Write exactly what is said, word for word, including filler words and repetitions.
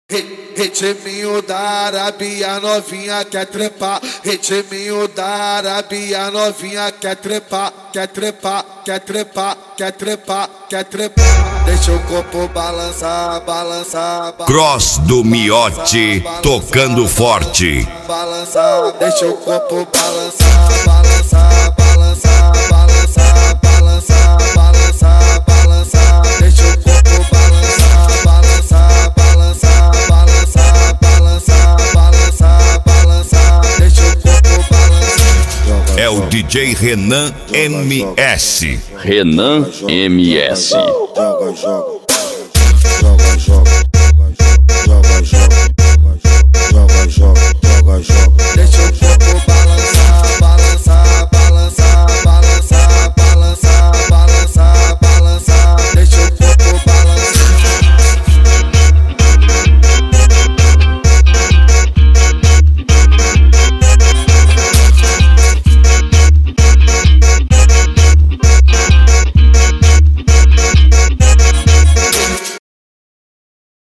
Ritminho da Arábia, novinha quer trepar. Ritminho da Arábia, novinha quer trepar. Quer trepar, quer trepar, quer trepar, quer trepar. Deixa o corpo balançar, balançar, balançar. Cross do Miotti tocando forte. Balançar, deixa o corpo balançar, balançar, balançar, balançar, balançar, balançar, balançar. Deixa o corpo balançar, balançar, balançar, balançar, balançar, balançar, balançar. Deixa o corpo balançar. É o D J Renan M S. Renan M S. Joga, joga, joga, joga.